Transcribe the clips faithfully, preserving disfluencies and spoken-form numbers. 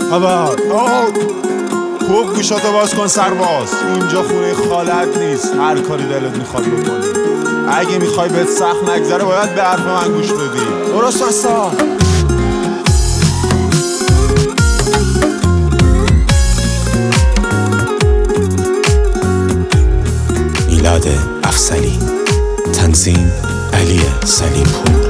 خبر خوب گوشاتو باز کن سرباز، اینجا خونه خالت نیست، هر کاری دلت میخواد بکنی. اگه میخوای بهت سخت نگذره باید به حرف من گوش بدی. درست هستا؟ میلاد افضلی، تنظیم علی سلیم پور.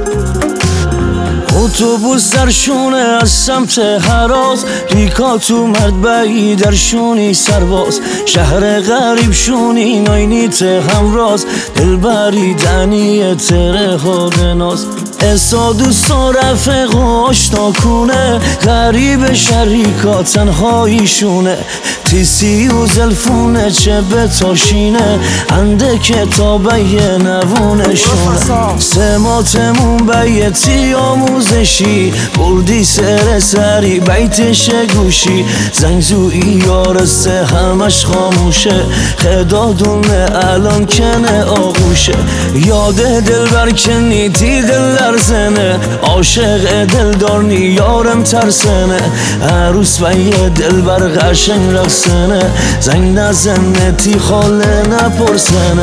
اتوبوس در شونه از سمت هراز، ریکا تو مرد بایی در شونی سرباز، شهر غریب شونی ناینیت همراز، دلبری دنی تره خود ناز، اسا دوست و رفق و آشنا کونه، غریب شریکا تنهایی شونه، تیسی و زلفونه چه به تاشینه، انده کتابه نوونه شونه، سماتمون بیتی آموزشی، بردی سر سری بیتش گوشی، زنگزویی یارسته همش خاموشه، خدادونه الان کنه آغوشه، یاده دل برکنی تی دل لرزنه، عاشق دل دارنی یارم ترسنه، عروس و یه دل بر قشنگ رقصنه، زنگ نزنه تی خاله نپرسنه.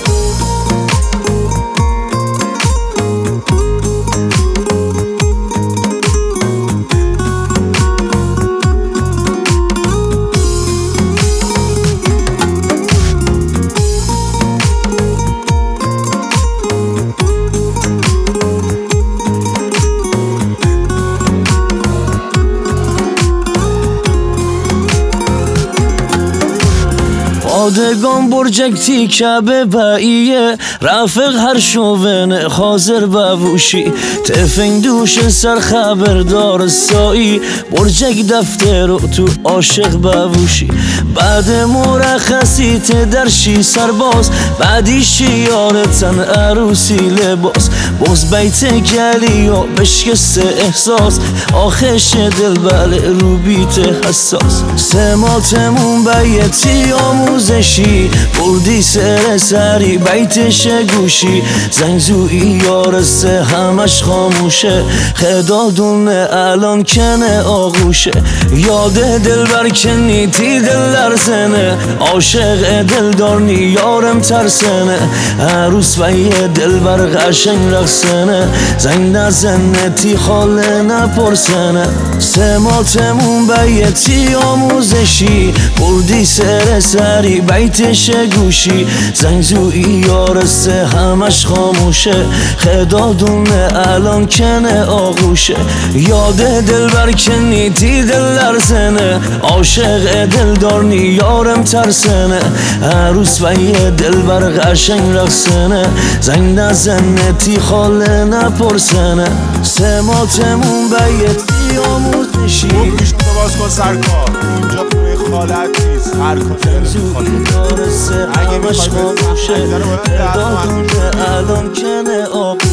آدگان برجک تی کبه باییه، رفق هر شوونه خازر بوشی، تفنگ دوش سر خبردار سایی، برجک دفتر و تو عاشق بوشی، بعد مرخصی تدرشی سرباز، بعدیش یارتن عروسی لباس، باز بیت گلی و بشکست احساس، آخش دل بله رو بیت حساس، سماتمون بیتی آموزشی، بردی سر سری بیتش گوشی، زنگزویی یارسته همش خاموشه، خدادونه الان کنه آغوشه، یاده دل برکنی تی دل لرزنه، عاشق دل دارنی یارم ترسنه، عروس و یه دل بر قشنگ رقصنه، زنگ نزنه تی خاله نپرسنه، سماتمون بیتی آموزشی، بردی سر سری بیتش گوشی، زنگزویی یارسته همش خاموشه، خدادونه الان کنه آغوشه، یاده دل برکنی تی دل لرزنه، عاشق دل دارنی یارم ترسنه، عروس و یه دل بر قشنگ رقصنه، زنگ نزنه تی خاله نپرسنه، سماتمون بیتی آموزشی. خوب گوشتو باز کن سرکار، اینجا خونه خالت نیست، هر کاری میخواد یارسته همش خاموشه، خدادونه الان کنه آغوشه.